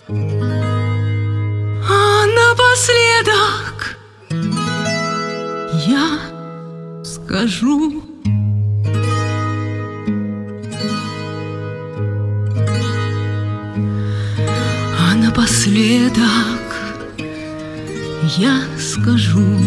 А напоследок я скажу: а напоследок я скажу: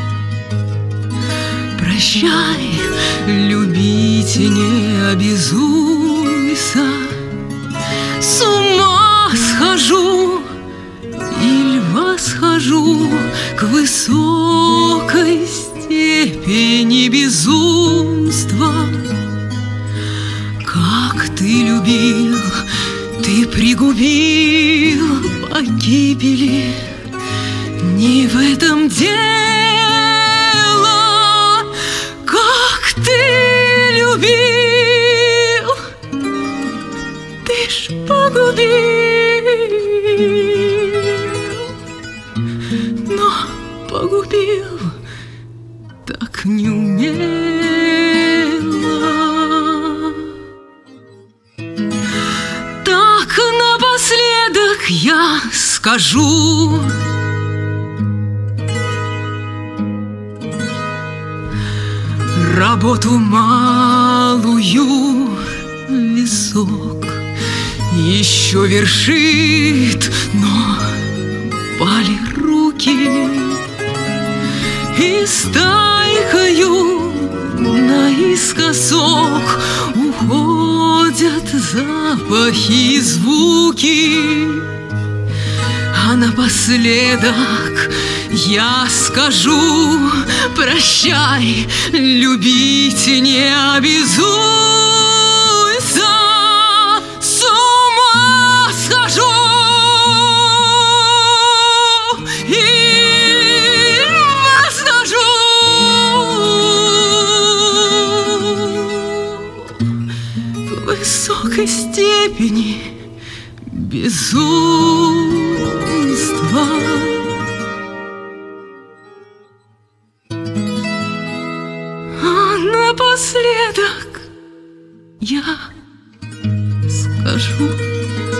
прощай, любить не обязуйся. С ума схожу или восхожу к высокой степени безумства. Как ты любил, ты пригубил погибели. Не в этом дело. Как ты любил, ты ж погубил. Но погубил так неумело. Так напоследок я скажу: работу малую висок еще вершит, но пали руки, и стайкою наискосок уходят запахи и звуки. А напоследок я скажу: прощай, любить не обязуйся. С ума схожу и восхожу к высокой степени безумства. Напоследок я скажу: